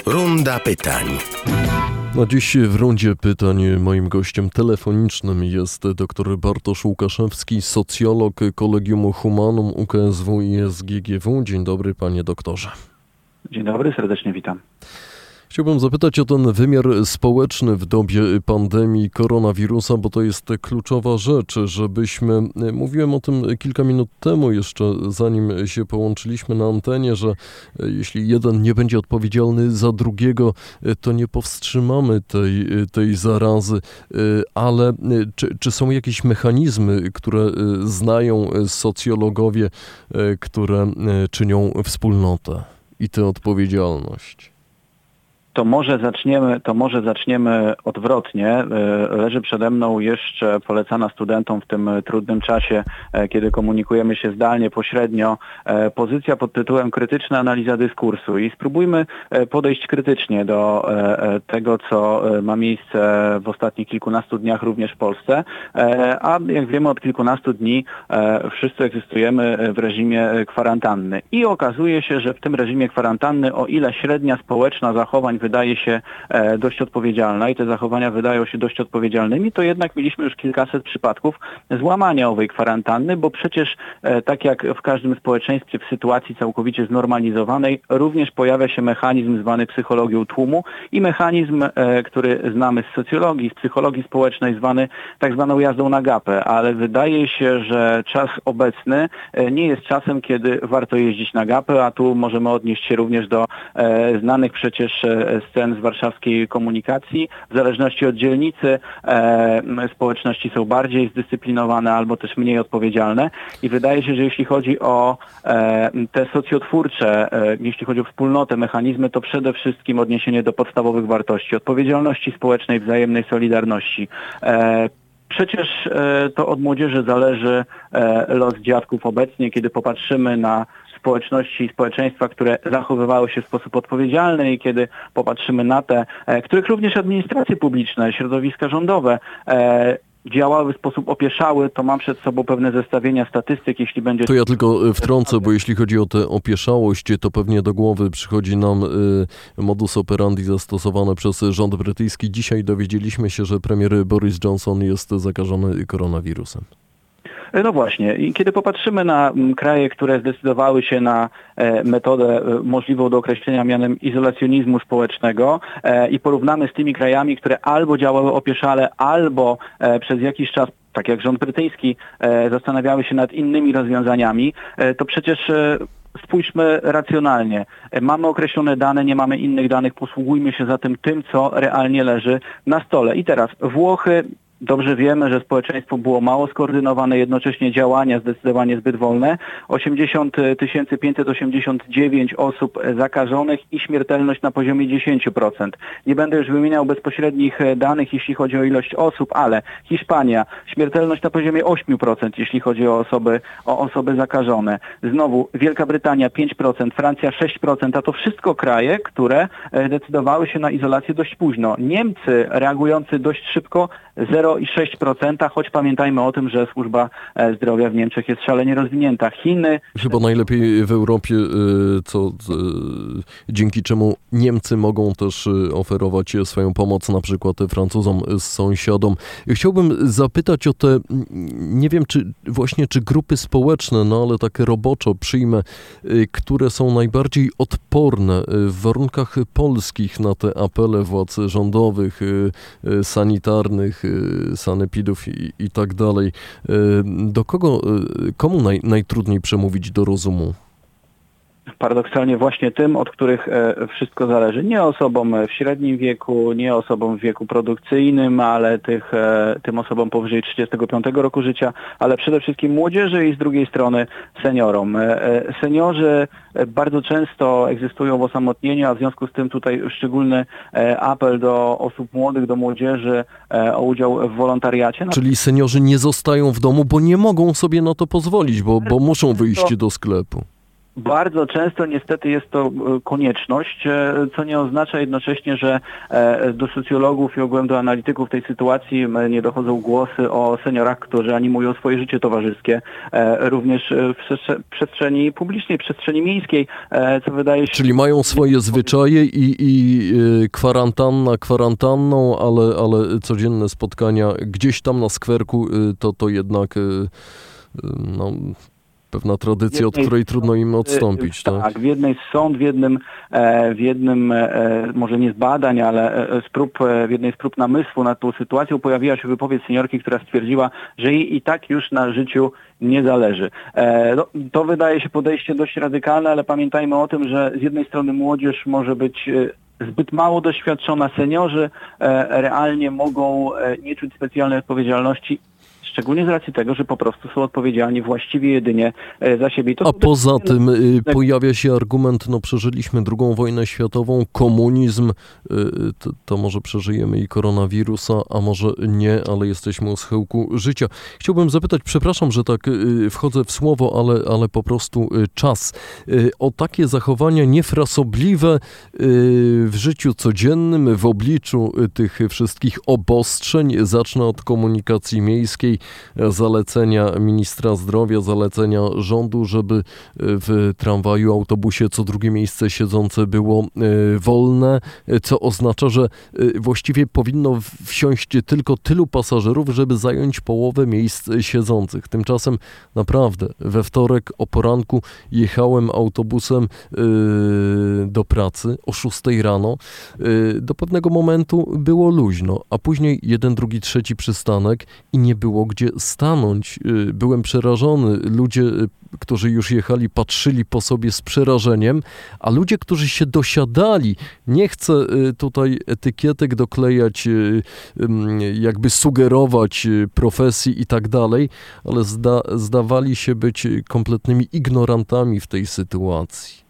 Runda pytań. No dziś w rundzie pytań moim gościem telefonicznym jest dr Bartosz Łukaszewski, socjolog Collegium Humanum UKSW i SGGW. Dzień dobry, panie doktorze. Dzień dobry, serdecznie witam. Chciałbym zapytać o ten wymiar społeczny w dobie pandemii koronawirusa, bo to jest kluczowa rzecz, żebyśmy, mówiłem o tym kilka minut temu jeszcze, zanim się połączyliśmy na antenie, że jeśli jeden nie będzie odpowiedzialny za drugiego, to nie powstrzymamy tej zarazy, ale czy są jakieś mechanizmy, które znają socjologowie, które czynią wspólnotę i tę odpowiedzialność? To może zaczniemy odwrotnie. Leży przede mną jeszcze polecana studentom w tym trudnym czasie, kiedy komunikujemy się zdalnie, pośrednio, pozycja pod tytułem krytyczna analiza dyskursu i spróbujmy podejść krytycznie do tego, co ma miejsce w ostatnich kilkunastu dniach również w Polsce, a jak wiemy od kilkunastu dni wszyscy egzystujemy w reżimie kwarantanny i okazuje się, że w tym reżimie kwarantanny, o ile średnia społeczna zachowań wydaje się dość odpowiedzialna i te zachowania wydają się dość odpowiedzialnymi, to jednak mieliśmy już kilkaset przypadków złamania owej kwarantanny, bo przecież tak jak w każdym społeczeństwie w sytuacji całkowicie znormalizowanej również pojawia się mechanizm zwany psychologią tłumu i mechanizm, który znamy z socjologii, z psychologii społecznej, zwany tak zwaną jazdą na gapę, ale wydaje się, że czas obecny nie jest czasem, kiedy warto jeździć na gapę, a tu możemy odnieść się również do znanych przecież scen z warszawskiej komunikacji. W zależności od dzielnicy społeczności są bardziej zdyscyplinowane albo też mniej odpowiedzialne i wydaje się, że jeśli chodzi o te socjotwórcze, jeśli chodzi o wspólnotę, mechanizmy, to przede wszystkim odniesienie do podstawowych wartości, odpowiedzialności społecznej, wzajemnej solidarności. Przecież to od młodzieży zależy los dziadków obecnie, kiedy popatrzymy na społeczności i społeczeństwa, które zachowywały się w sposób odpowiedzialny i kiedy popatrzymy na te, których również administracje publiczne, środowiska rządowe działały w sposób opieszały, to mam przed sobą pewne zestawienia statystyk, jeśli będzie... To ja tylko wtrącę, bo jeśli chodzi o tę opieszałość, to pewnie do głowy przychodzi nam modus operandi zastosowany przez rząd brytyjski. Dzisiaj dowiedzieliśmy się, że premier Boris Johnson jest zakażony koronawirusem. No właśnie. I kiedy popatrzymy na kraje, które zdecydowały się na metodę możliwą do określenia mianem izolacjonizmu społecznego i porównamy z tymi krajami, które albo działały opieszale, albo przez jakiś czas, tak jak rząd brytyjski, zastanawiały się nad innymi rozwiązaniami, to przecież spójrzmy racjonalnie. Mamy określone dane, nie mamy innych danych, posługujmy się zatem tym, co realnie leży na stole. I teraz Włochy. Dobrze wiemy, że społeczeństwo było mało skoordynowane, jednocześnie działania zdecydowanie zbyt wolne. 80 589 osób zakażonych i śmiertelność na poziomie 10%. Nie będę już wymieniał bezpośrednich danych, jeśli chodzi o ilość osób, ale Hiszpania, śmiertelność na poziomie 8%, jeśli chodzi o osoby zakażone. Znowu Wielka Brytania 5%, Francja 6%, a to wszystko kraje, które decydowały się na izolację dość późno. Niemcy reagujący dość szybko 0,6%, choć pamiętajmy o tym, że służba zdrowia w Niemczech jest szalenie rozwinięta. Chiny... Chyba najlepiej w Europie, dzięki czemu Niemcy mogą też oferować swoją pomoc na przykład Francuzom, sąsiadom. Chciałbym zapytać o te, nie wiem czy grupy społeczne, no ale tak roboczo przyjmę, które są najbardziej odporne w warunkach polskich na te apele władz rządowych, sanitarnych, sanepidów i tak dalej. Komu najtrudniej przemówić do rozumu? Paradoksalnie właśnie tym, od których wszystko zależy. Nie osobom w średnim wieku, nie osobom w wieku produkcyjnym, ale tym osobom powyżej 35 roku życia, ale przede wszystkim młodzieży i z drugiej strony seniorom. Seniorzy bardzo często egzystują w osamotnieniu, a w związku z tym tutaj szczególny apel do osób młodych, do młodzieży o udział w wolontariacie. Czyli seniorzy nie zostają w domu, bo nie mogą sobie na to pozwolić, bo muszą wyjść do sklepu. Bardzo często niestety jest to konieczność, co nie oznacza jednocześnie, że do socjologów i ogółem do analityków tej sytuacji nie dochodzą głosy o seniorach, którzy animują swoje życie towarzyskie, również w przestrzeni publicznej, przestrzeni miejskiej, co wydaje się... Czyli mają swoje zwyczaje i kwarantanną, ale codzienne spotkania gdzieś tam na skwerku to jednak... No, pewna tradycja, od której trudno im odstąpić. Tak, w jednej z sąd, w jednym może nie z badań, ale w jednej z prób namysłu nad tą sytuacją pojawiła się wypowiedź seniorki, która stwierdziła, że jej i tak już na życiu nie zależy. To wydaje się podejście dość radykalne, ale pamiętajmy o tym, że z jednej strony młodzież może być zbyt mało doświadczona, seniorzy realnie mogą nie czuć specjalnej odpowiedzialności, szczególnie z racji tego, że po prostu są odpowiedzialni właściwie jedynie za siebie. A poza tym pojawia się argument, przeżyliśmy II wojnę światową, komunizm, to może przeżyjemy i koronawirusa, a może nie, ale jesteśmy u schyłku życia. Chciałbym zapytać, przepraszam, że tak wchodzę w słowo, ale po prostu czas. O takie zachowania niefrasobliwe w życiu codziennym, w obliczu tych wszystkich obostrzeń, zacznę od komunikacji miejskiej, zalecenia ministra zdrowia, zalecenia rządu, żeby w tramwaju, autobusie co drugie miejsce siedzące było wolne, co oznacza, że właściwie powinno wsiąść tylko tylu pasażerów, żeby zająć połowę miejsc siedzących. Tymczasem naprawdę we wtorek o poranku jechałem autobusem do pracy o 6 rano. Do pewnego momentu było luźno, a później jeden, drugi, trzeci przystanek i nie było gdzie stanąć. Byłem przerażony. Ludzie, którzy już jechali, patrzyli po sobie z przerażeniem, a ludzie, którzy się dosiadali, nie chcę tutaj etykietek doklejać, jakby sugerować profesji i tak dalej, ale zdawali się być kompletnymi ignorantami w tej sytuacji.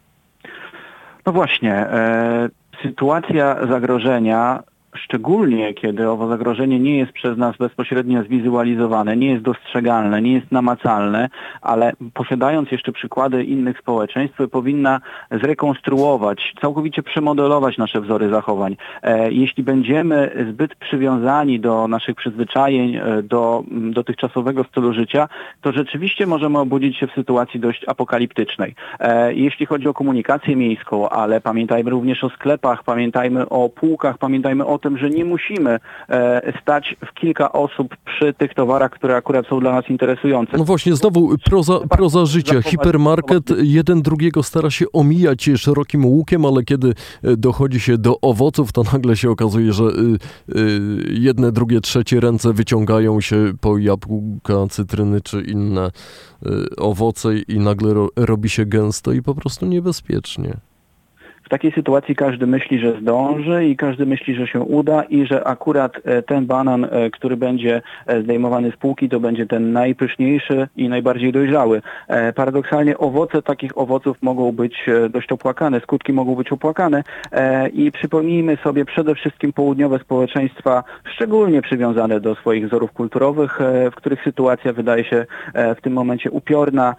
No właśnie, sytuacja zagrożenia, szczególnie kiedy owo zagrożenie nie jest przez nas bezpośrednio zwizualizowane, nie jest dostrzegalne, nie jest namacalne, ale posiadając jeszcze przykłady innych społeczeństw, powinna zrekonstruować, całkowicie przemodelować nasze wzory zachowań. Jeśli będziemy zbyt przywiązani do naszych przyzwyczajeń, do dotychczasowego stylu życia, to rzeczywiście możemy obudzić się w sytuacji dość apokaliptycznej. Jeśli chodzi o komunikację miejską, ale pamiętajmy również o sklepach, pamiętajmy o półkach, pamiętajmy o tym, że nie musimy stać w kilka osób przy tych towarach, które akurat są dla nas interesujące. No właśnie, znowu proza życia. Hipermarket jeden drugiego stara się omijać szerokim łukiem, ale kiedy dochodzi się do owoców, to nagle się okazuje, że jedne, drugie, trzecie ręce wyciągają się po jabłka, cytryny czy inne owoce i nagle robi się gęsto i po prostu niebezpiecznie. W takiej sytuacji każdy myśli, że zdąży i każdy myśli, że się uda i że akurat ten banan, który będzie zdejmowany z półki, to będzie ten najpyszniejszy i najbardziej dojrzały. Paradoksalnie owoce takich owoców mogą być dość opłakane, skutki mogą być opłakane i przypomnijmy sobie przede wszystkim południowe społeczeństwa, szczególnie przywiązane do swoich wzorów kulturowych, w których sytuacja wydaje się w tym momencie upiorna.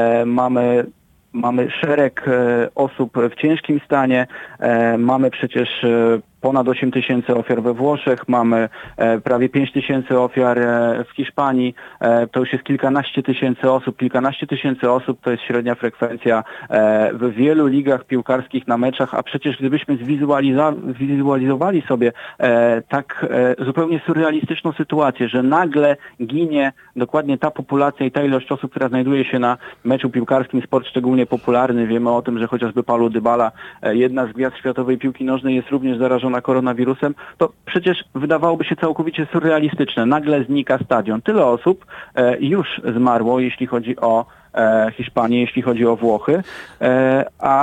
Mamy szereg osób w ciężkim stanie, mamy przecież ponad 8 tysięcy ofiar we Włoszech, mamy prawie 5 tysięcy ofiar w Hiszpanii, to już jest kilkanaście tysięcy osób to jest średnia frekwencja w wielu ligach piłkarskich na meczach, a przecież gdybyśmy zwizualizowali sobie tak zupełnie surrealistyczną sytuację, że nagle ginie dokładnie ta populacja i ta ilość osób, która znajduje się na meczu piłkarskim, sport szczególnie popularny, wiemy o tym, że chociażby Paulo Dybala, jedna z gwiazd światowej piłki nożnej, jest również zarażona koronawirusem, to przecież wydawałoby się całkowicie surrealistyczne. Nagle znika stadion. Tyle osób już zmarło, jeśli chodzi o Hiszpanię, jeśli chodzi o Włochy, a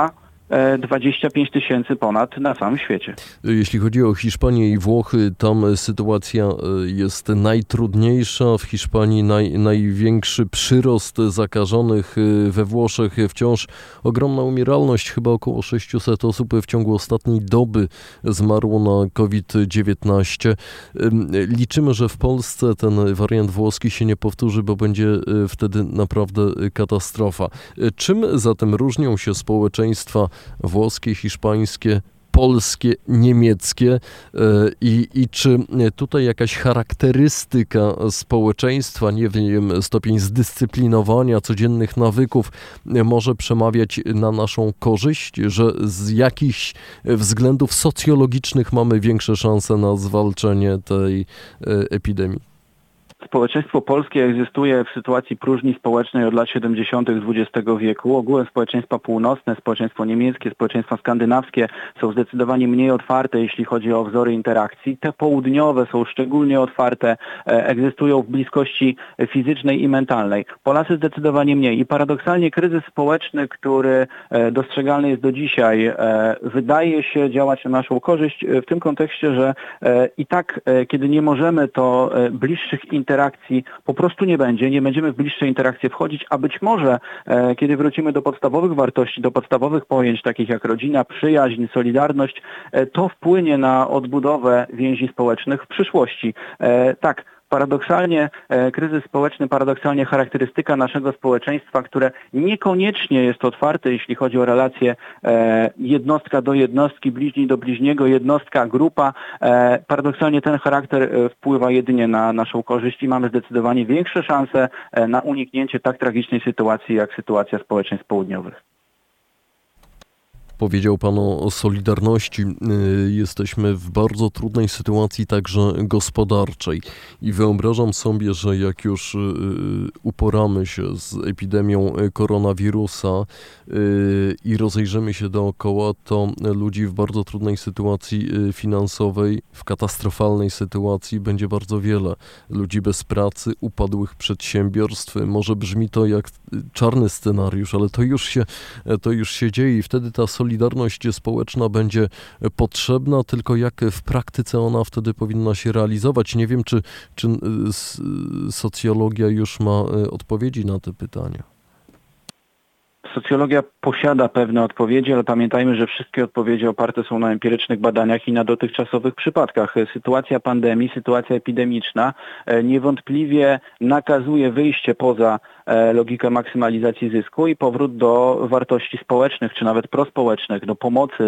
25 000 ponad na całym świecie. Jeśli chodzi o Hiszpanię i Włochy, tam sytuacja jest najtrudniejsza. W Hiszpanii największy przyrost zakażonych, we Włoszech wciąż ogromna umieralność. Chyba około 600 osób w ciągu ostatniej doby zmarło na COVID-19. Liczymy, że w Polsce ten wariant włoski się nie powtórzy, bo będzie wtedy naprawdę katastrofa. Czym zatem różnią się społeczeństwa włoskie, hiszpańskie, polskie, niemieckie i czy tutaj jakaś charakterystyka społeczeństwa, nie wiem, stopień zdyscyplinowania, codziennych nawyków może przemawiać na naszą korzyść, że z jakichś względów socjologicznych mamy większe szanse na zwalczenie tej epidemii? Społeczeństwo polskie egzystuje w sytuacji próżni społecznej od lat 70. XX wieku. Ogółem społeczeństwa północne, społeczeństwo niemieckie, społeczeństwa skandynawskie są zdecydowanie mniej otwarte, jeśli chodzi o wzory interakcji. Te południowe są szczególnie otwarte, egzystują w bliskości fizycznej i mentalnej. Polacy zdecydowanie mniej. I paradoksalnie kryzys społeczny, który dostrzegalny jest do dzisiaj, wydaje się działać na naszą korzyść w tym kontekście, że i tak, kiedy nie możemy, to bliższych interakcji po prostu nie będzie, nie będziemy w bliższe interakcje wchodzić, a być może kiedy wrócimy do podstawowych wartości, do podstawowych pojęć takich jak rodzina, przyjaźń, solidarność, to wpłynie na odbudowę więzi społecznych w przyszłości. Tak, paradoksalnie kryzys społeczny, paradoksalnie charakterystyka naszego społeczeństwa, które niekoniecznie jest otwarte, jeśli chodzi o relacje jednostka do jednostki, bliźni do bliźniego, jednostka, grupa. Paradoksalnie ten charakter wpływa jedynie na naszą korzyść i mamy zdecydowanie większe szanse na uniknięcie tak tragicznej sytuacji, jak sytuacja społeczeństw południowych. Powiedział Pan o solidarności. Jesteśmy w bardzo trudnej sytuacji także gospodarczej i wyobrażam sobie, że jak już uporamy się z epidemią koronawirusa i rozejrzymy się dookoła, to ludzi w bardzo trudnej sytuacji finansowej, w katastrofalnej sytuacji będzie bardzo wiele. Ludzi bez pracy, upadłych przedsiębiorstw. Może brzmi to jak czarny scenariusz, ale to już się dzieje i wtedy ta solidarność społeczna będzie potrzebna, tylko jak w praktyce ona wtedy powinna się realizować. Nie wiem, czy socjologia już ma odpowiedzi na te pytania. Socjologia posiada pewne odpowiedzi, ale pamiętajmy, że wszystkie odpowiedzi oparte są na empirycznych badaniach i na dotychczasowych przypadkach. Sytuacja pandemii, sytuacja epidemiczna niewątpliwie nakazuje wyjście poza logikę maksymalizacji zysku i powrót do wartości społecznych, czy nawet prospołecznych, do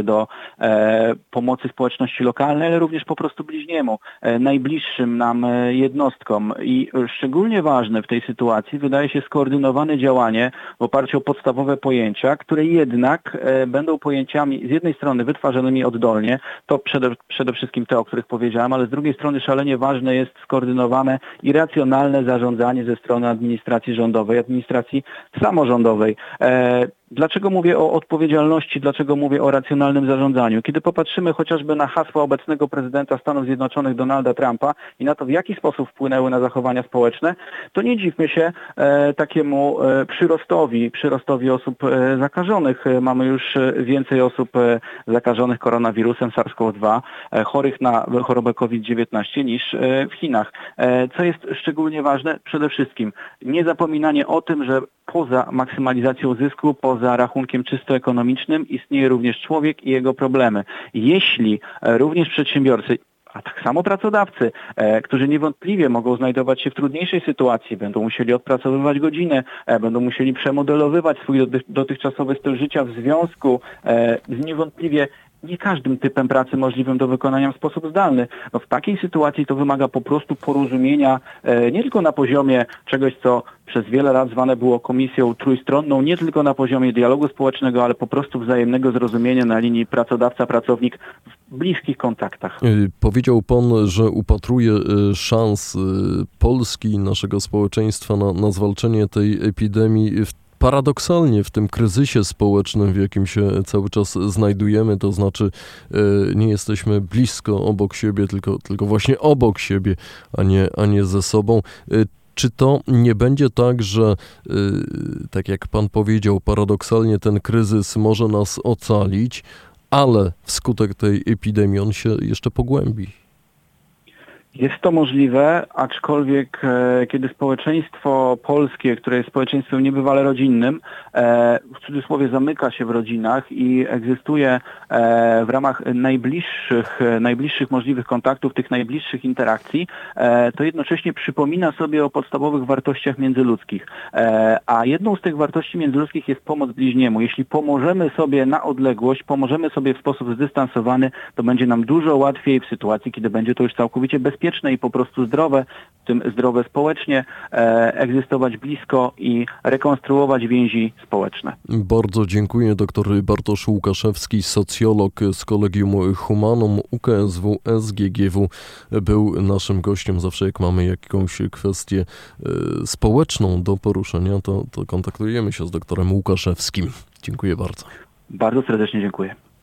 pomocy społeczności lokalnej, ale również po prostu bliźniemu, najbliższym nam jednostkom. I szczególnie ważne w tej sytuacji wydaje się skoordynowane działanie w oparciu o podstawowe pojęcia, które jednak będą pojęciami z jednej strony wytwarzanymi oddolnie, to przede wszystkim te, o których powiedziałem, ale z drugiej strony szalenie ważne jest skoordynowane i racjonalne zarządzanie ze strony administracji rządowej, administracji samorządowej. Dlaczego mówię o odpowiedzialności, dlaczego mówię o racjonalnym zarządzaniu? Kiedy popatrzymy chociażby na hasła obecnego prezydenta Stanów Zjednoczonych Donalda Trumpa i na to, w jaki sposób wpłynęły na zachowania społeczne, to nie dziwmy się takiemu przyrostowi osób zakażonych. Mamy już więcej osób zakażonych koronawirusem SARS-CoV-2, chorych na chorobę COVID-19 niż w Chinach. Co jest szczególnie ważne? Przede wszystkim niezapominanie o tym, że poza maksymalizacją zysku, poza rachunkiem czysto ekonomicznym istnieje również człowiek i jego problemy. Jeśli również przedsiębiorcy, a tak samo pracodawcy, którzy niewątpliwie mogą znajdować się w trudniejszej sytuacji, będą musieli odpracowywać godziny, będą musieli przemodelowywać swój dotychczasowy styl życia w związku z niewątpliwie nie każdym typem pracy możliwym do wykonania w sposób zdalny. No w takiej sytuacji to wymaga po prostu porozumienia nie tylko na poziomie czegoś, co przez wiele lat zwane było komisją trójstronną, nie tylko na poziomie dialogu społecznego, ale po prostu wzajemnego zrozumienia na linii pracodawca-pracownik w bliskich kontaktach. Powiedział Pan, że upatruje szans Polski i naszego społeczeństwa na zwalczenie tej epidemii. Paradoksalnie w tym kryzysie społecznym, w jakim się cały czas znajdujemy, to znaczy nie jesteśmy blisko obok siebie, tylko właśnie obok siebie, a nie ze sobą. Czy to nie będzie tak, że tak jak pan powiedział, paradoksalnie ten kryzys może nas ocalić, ale wskutek tej epidemii on się jeszcze pogłębi? Jest to możliwe, aczkolwiek kiedy społeczeństwo polskie, które jest społeczeństwem niebywale rodzinnym, w cudzysłowie zamyka się w rodzinach i egzystuje w ramach najbliższych możliwych kontaktów, tych najbliższych interakcji, to jednocześnie przypomina sobie o podstawowych wartościach międzyludzkich. A jedną z tych wartości międzyludzkich jest pomoc bliźniemu. Jeśli pomożemy sobie na odległość, pomożemy sobie w sposób zdystansowany, to będzie nam dużo łatwiej w sytuacji, kiedy będzie to już całkowicie bezpieczne i po prostu zdrowe, w tym zdrowe społecznie, egzystować blisko i rekonstruować więzi społeczne. Bardzo dziękuję. Dr Bartosz Łukaszewski, socjolog z Collegium Humanum UKSW SGGW, był naszym gościem. Zawsze jak mamy jakąś kwestię społeczną do poruszenia, to kontaktujemy się z doktorem Łukaszewskim. Dziękuję bardzo. Bardzo serdecznie dziękuję.